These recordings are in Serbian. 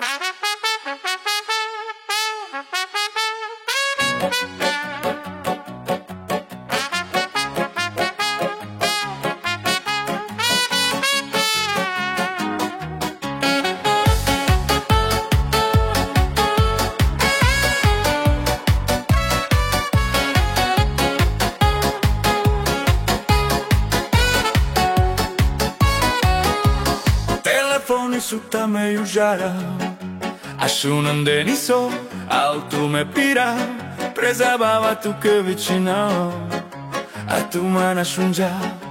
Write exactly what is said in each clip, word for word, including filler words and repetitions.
Telefonii su tameju žara, a šunan deniso, al tu me pira, prezabava tu che vicino, a tu me nasciungia.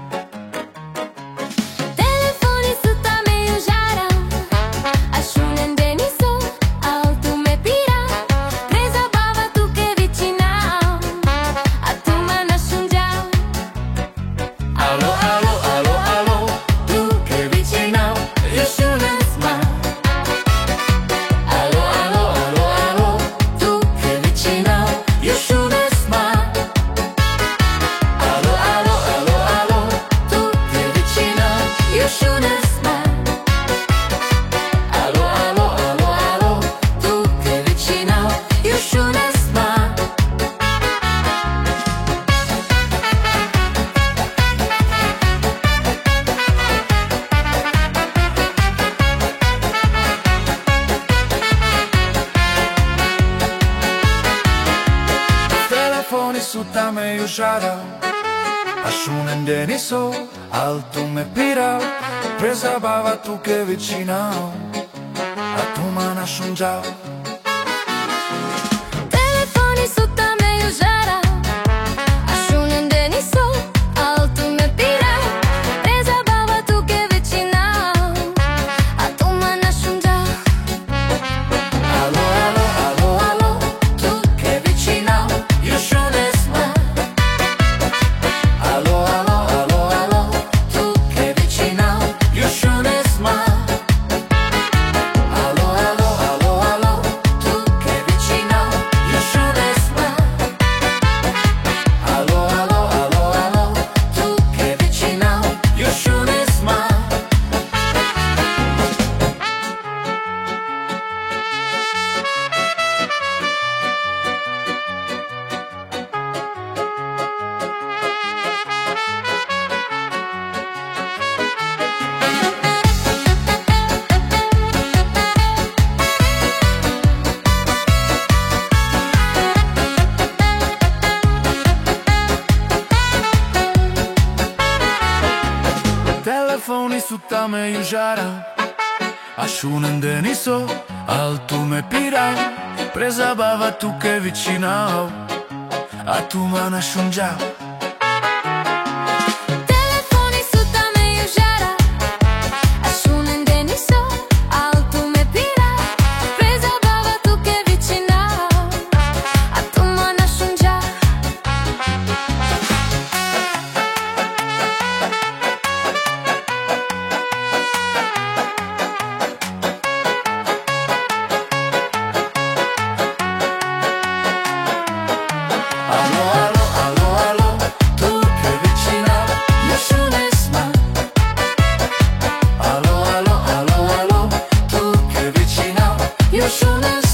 Telefoni su tameju žara, a šunan deniso, al tu me pira, prezabava tu che vicino, a tu me nasciungia. Alo, alo, alo, alo, tu che vicino, io šunan sma. Alo, alo, alo, alo, tu che vicino, io šunan sma. Alo, alo, alo, alo, tu che vicino, io šunan sma. Alo, alo, alo, alo, tu che vicino, io šunan sma. Telefoni su tameju žara, a šunan deniso, al tu me pira, prezabava tu che vicino, a tu me nasciungia. Telefoni su tameju žara, a šunan deniso, al tu me pira, prezabava tu che vicino, a tu me nasciungia. Alo, alo, alo, alo, tu che vicino, io šunan sma. Alo, alo, alo, alo, tu che vicino, io šunan sma. Alo, alo, alo, alo, tu che vicino, io šunan sma. Alo, alo, alo, alo, tu che vicino, io šunan sma. Telefoni su tameju žara, a šunan deniso, al tu me pira, prezabava tu che vicino, a tu me nasciungia. Telefoni su tameju žara, a šunan deniso, al tu me pira, prezabava tu che vicino, a tu me nasciungia. Alo, alo, alo, alo, tu che vicino, io šunan sma. Alo, alo, alo, alo, tu che vicino, io šunan sma.